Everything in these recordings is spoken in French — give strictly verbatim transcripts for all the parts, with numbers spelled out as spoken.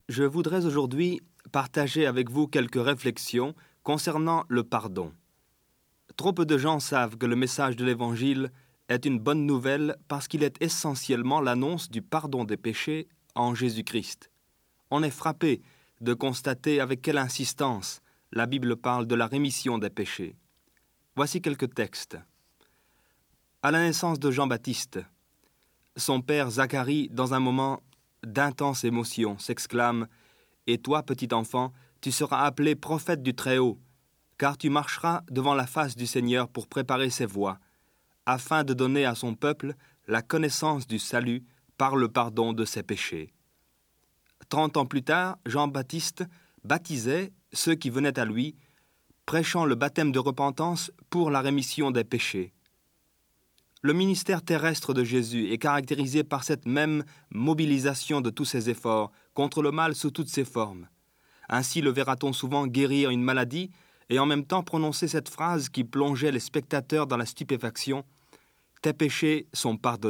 Je voudrais aujourd'hui partager avec vous quelques réflexions concernant le pardon. Trop peu de gens savent que le message de l'Évangile est une bonne nouvelle parce qu'il est essentiellement l'annonce du pardon des péchés en Jésus-Christ. On est frappé de constater avec quelle insistance la Bible parle de la rémission des péchés. Voici quelques textes. À la naissance de Jean-Baptiste, son père Zacharie, dans un moment d'intense émotion, s'exclame « Et toi, petit enfant, tu seras appelé prophète du Très-Haut, car tu marcheras devant la face du Seigneur pour préparer ses voies, afin de donner à son peuple la connaissance du salut par le pardon de ses péchés. » Trente ans plus tard, Jean-Baptiste baptisait ceux qui venaient à lui, prêchant le baptême de repentance pour la rémission des péchés. Le ministère terrestre de Jésus est caractérisé par cette même mobilisation de tous ses efforts contre le mal sous toutes ses formes. Ainsi le verra-t-on souvent guérir une maladie et en même temps prononcer cette phrase qui plongeait les spectateurs dans la stupéfaction « Tes péchés sont pardonnés ».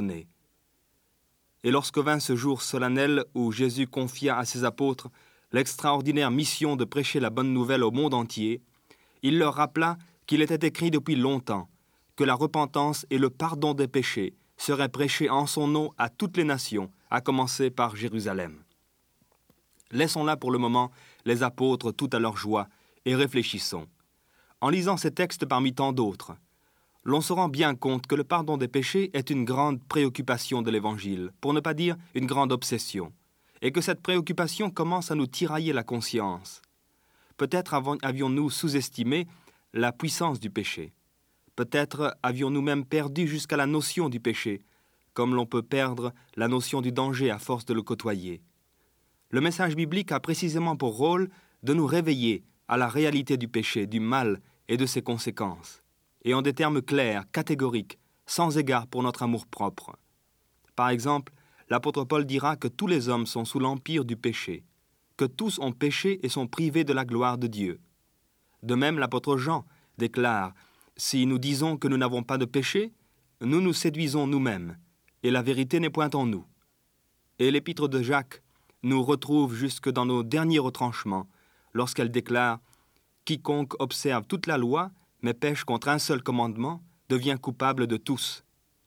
Et lorsque vint ce jour solennel où Jésus confia à ses apôtres l'extraordinaire mission de prêcher la bonne nouvelle au monde entier, il leur rappela qu'il était écrit depuis longtemps que la repentance et le pardon des péchés seraient prêchés en son nom à toutes les nations, à commencer par Jérusalem. Laissons là pour le moment les apôtres tout à leur joie et réfléchissons. En lisant ces textes parmi tant d'autres, l'on se rend bien compte que le pardon des péchés est une grande préoccupation de l'Évangile, pour ne pas dire une grande obsession, et que cette préoccupation commence à nous tirailler la conscience. Peut-être avions-nous sous-estimé la puissance du péché. Peut-être avions-nous même perdu jusqu'à la notion du péché, comme l'on peut perdre la notion du danger à force de le côtoyer. Le message biblique a précisément pour rôle de nous réveiller à la réalité du péché, du mal et de ses conséquences, et en des termes clairs, catégoriques, sans égard pour notre amour-propre. Par exemple, l'apôtre Paul dira que tous les hommes sont sous l'empire du péché, que tous ont péché et sont privés de la gloire de Dieu. De même, l'apôtre Jean déclare « Si nous disons que nous n'avons pas de péché, nous nous séduisons nous-mêmes, et la vérité n'est point en nous. » Et l'épître de Jacques nous retrouve jusque dans nos derniers retranchements, lorsqu'elle déclare « Quiconque observe toute la loi, mais pêche contre un seul commandement, devient coupable de tous. »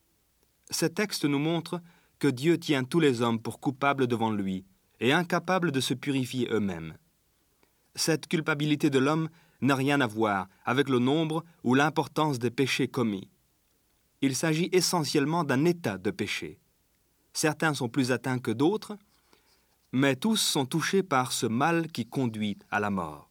Ces textes nous montrent que Dieu tient tous les hommes pour coupables devant lui, et incapables de se purifier eux-mêmes. Cette culpabilité de l'homme n'a rien à voir avec le nombre ou l'importance des péchés commis. Il s'agit essentiellement d'un état de péché. Certains sont plus atteints que d'autres, mais tous sont touchés par ce mal qui conduit à la mort.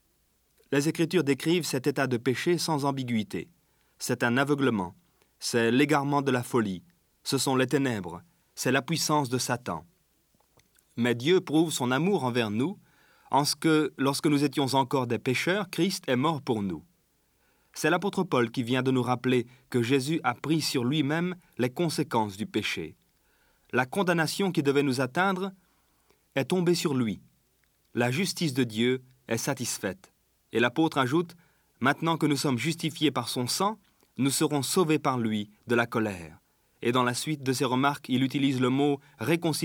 Les Écritures décrivent cet état de péché sans ambiguïté. C'est un aveuglement, c'est l'égarement de la folie, ce sont les ténèbres, c'est la puissance de Satan. Mais Dieu prouve son amour envers nous en ce que, lorsque nous étions encore des pécheurs, Christ est mort pour nous. C'est l'apôtre Paul qui vient de nous rappeler que Jésus a pris sur lui-même les conséquences du péché. La condamnation qui devait nous atteindre est tombée sur lui. La justice de Dieu est satisfaite. Et l'apôtre ajoute « Maintenant que nous sommes justifiés par son sang, nous serons sauvés par lui de la colère. » Et dans la suite de ses remarques, il utilise le mot « réconciliation »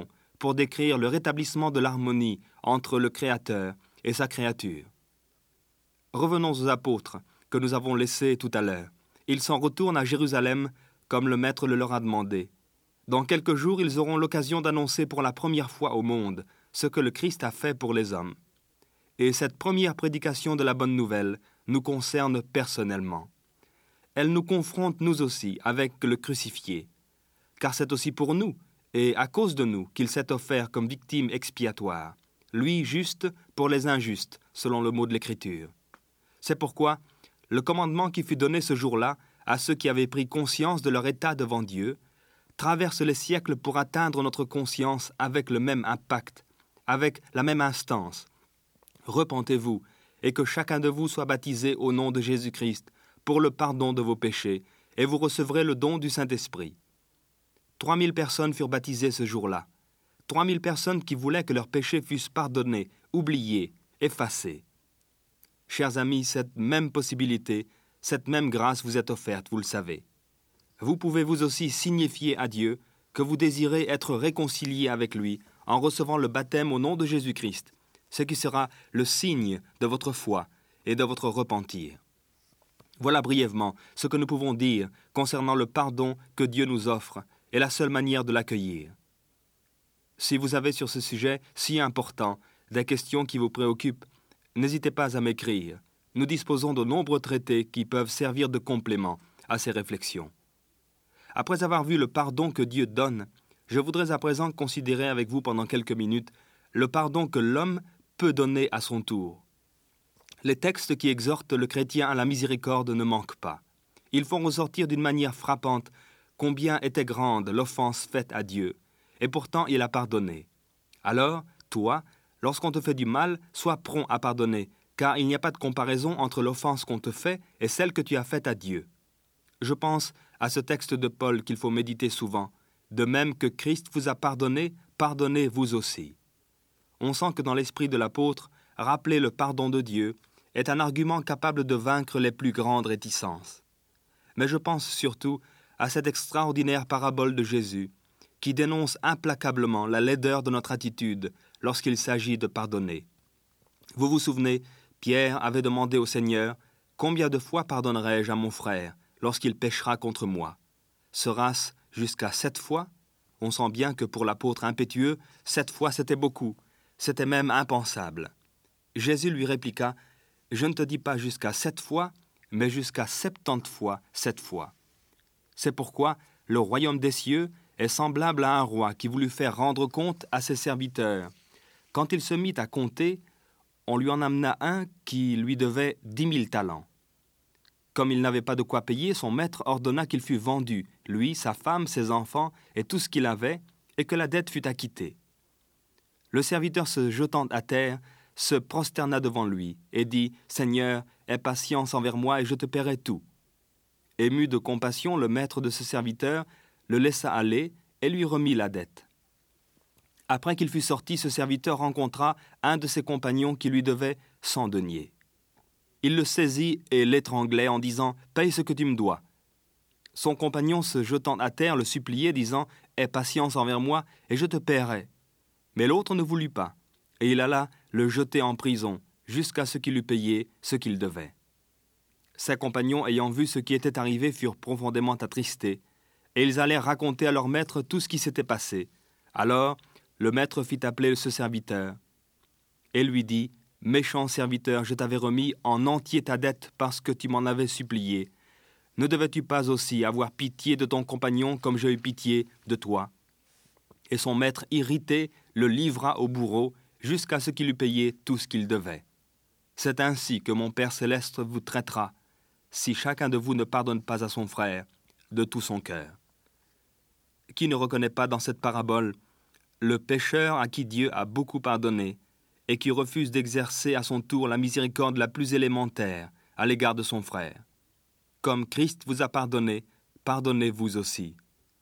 pour décrire le rétablissement de l'harmonie entre le Créateur et sa créature. Revenons aux apôtres que nous avons laissés tout à l'heure. Ils s'en retournent à Jérusalem comme le Maître le leur a demandé. Dans quelques jours, ils auront l'occasion d'annoncer pour la première fois au monde ce que le Christ a fait pour les hommes. Et cette première prédication de la bonne nouvelle nous concerne personnellement. Elle nous confronte nous aussi avec le crucifié, car c'est aussi pour nous et à cause de nous qu'il s'est offert comme victime expiatoire, lui juste pour les injustes, selon le mot de l'Écriture. C'est pourquoi le commandement qui fut donné ce jour-là à ceux qui avaient pris conscience de leur état devant Dieu traverse les siècles pour atteindre notre conscience avec le même impact, avec la même instance. Repentez-vous, et que chacun de vous soit baptisé au nom de Jésus-Christ pour le pardon de vos péchés, et vous recevrez le don du Saint-Esprit. Trois mille personnes furent baptisées ce jour-là. Trois mille personnes qui voulaient que leurs péchés fussent pardonnés, oubliés, effacés. Chers amis, cette même possibilité, cette même grâce vous est offerte, vous le savez. Vous pouvez vous aussi signifier à Dieu que vous désirez être réconciliés avec lui en recevant le baptême au nom de Jésus-Christ, ce qui sera le signe de votre foi et de votre repentir. Voilà brièvement ce que nous pouvons dire concernant le pardon que Dieu nous offre et la seule manière de l'accueillir. Si vous avez sur ce sujet si important des questions qui vous préoccupent, n'hésitez pas à m'écrire. Nous disposons de nombreux traités qui peuvent servir de complément à ces réflexions. Après avoir vu le pardon que Dieu donne, je voudrais à présent considérer avec vous pendant quelques minutes le pardon que l'homme peut donner à son tour. Les textes qui exhortent le chrétien à la miséricorde ne manquent pas. Ils font ressortir d'une manière frappante combien était grande l'offense faite à Dieu, et pourtant il a pardonné. Alors, toi, lorsqu'on te fait du mal, sois prompt à pardonner, car il n'y a pas de comparaison entre l'offense qu'on te fait et celle que tu as faite à Dieu. Je pense à ce texte de Paul qu'il faut méditer souvent. De même que Christ vous a pardonné, pardonnez vous aussi. On sent que dans l'esprit de l'apôtre, rappeler le pardon de Dieu est un argument capable de vaincre les plus grandes réticences. Mais je pense surtout à cette extraordinaire parabole de Jésus, qui dénonce implacablement la laideur de notre attitude lorsqu'il s'agit de pardonner. Vous vous souvenez, Pierre avait demandé au Seigneur « Combien de fois pardonnerai-je à mon frère lorsqu'il péchera contre moi ? Sera-ce jusqu'à sept fois ?» On sent bien que pour l'apôtre impétueux, sept fois c'était beaucoup, c'était même impensable. Jésus lui répliqua « Je ne te dis pas jusqu'à sept fois, mais jusqu'à septante fois sept fois. » C'est pourquoi le royaume des cieux est semblable à un roi qui voulut faire rendre compte à ses serviteurs. Quand il se mit à compter, on lui en amena un qui lui devait dix mille talents. Comme il n'avait pas de quoi payer, son maître ordonna qu'il fût vendu, lui, sa femme, ses enfants et tout ce qu'il avait, et que la dette fût acquittée. Le serviteur se jetant à terre, se prosterna devant lui et dit « Seigneur, aie patience envers moi et je te paierai tout. » Ému de compassion, le maître de ce serviteur le laissa aller et lui remit la dette. Après qu'il fut sorti, ce serviteur rencontra un de ses compagnons qui lui devait cent deniers. Il le saisit et l'étranglait en disant « Paye ce que tu me dois. » Son compagnon, se jetant à terre, le suppliait, disant « Aie patience envers moi et je te paierai. » Mais l'autre ne voulut pas, et il alla le jeter en prison jusqu'à ce qu'il eût payé ce qu'il devait. Ses compagnons, ayant vu ce qui était arrivé, furent profondément attristés, et ils allèrent raconter à leur maître tout ce qui s'était passé. Alors, le maître fit appeler ce serviteur, et lui dit « Méchant serviteur, je t'avais remis en entier ta dette parce que tu m'en avais supplié. Ne devais-tu pas aussi avoir pitié de ton compagnon comme j'ai eu pitié de toi ?» Et son maître, irrité, le livra au bourreau jusqu'à ce qu'il eût payé tout ce qu'il devait. C'est ainsi que mon Père céleste vous traitera, si chacun de vous ne pardonne pas à son frère de tout son cœur. Qui ne reconnaît pas dans cette parabole le pécheur à qui Dieu a beaucoup pardonné et qui refuse d'exercer à son tour la miséricorde la plus élémentaire à l'égard de son frère? Comme Christ vous a pardonné, pardonnez vous aussi.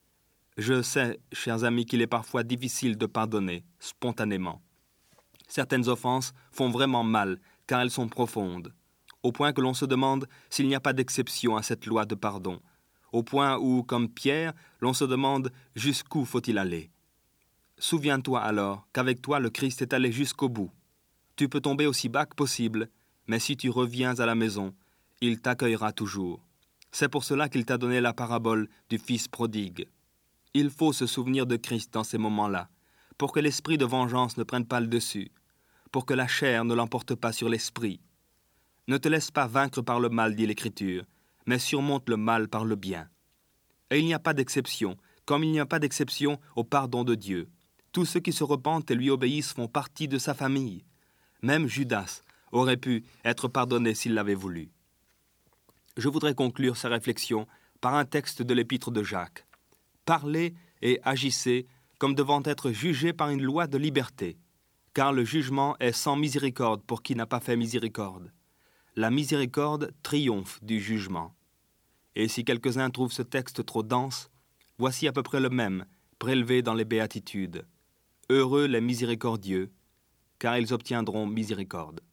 Je sais, chers amis, qu'il est parfois difficile de pardonner spontanément. Certaines offenses font vraiment mal, car elles sont profondes, au point que l'on se demande s'il n'y a pas d'exception à cette loi de pardon, au point où, comme Pierre, l'on se demande jusqu'où faut-il aller. Souviens-toi alors qu'avec toi le Christ est allé jusqu'au bout. Tu peux tomber aussi bas que possible, mais si tu reviens à la maison, il t'accueillera toujours. C'est pour cela qu'il t'a donné la parabole du fils prodigue. Il faut se souvenir de Christ dans ces moments-là, pour que l'esprit de vengeance ne prenne pas le dessus, pour que la chair ne l'emporte pas sur l'esprit. Ne te laisse pas vaincre par le mal, dit l'Écriture, mais surmonte le mal par le bien. Et il n'y a pas d'exception, comme il n'y a pas d'exception au pardon de Dieu. Tous ceux qui se repentent et lui obéissent font partie de sa famille. Même Judas aurait pu être pardonné s'il l'avait voulu. Je voudrais conclure sa réflexion par un texte de l'épître de Jacques. Parlez et agissez comme devant être jugés par une loi de liberté, car le jugement est sans miséricorde pour qui n'a pas fait miséricorde. La miséricorde triomphe du jugement. Et si quelques-uns trouvent ce texte trop dense, voici à peu près le même, prélevé dans les béatitudes. Heureux les miséricordieux, car ils obtiendront miséricorde.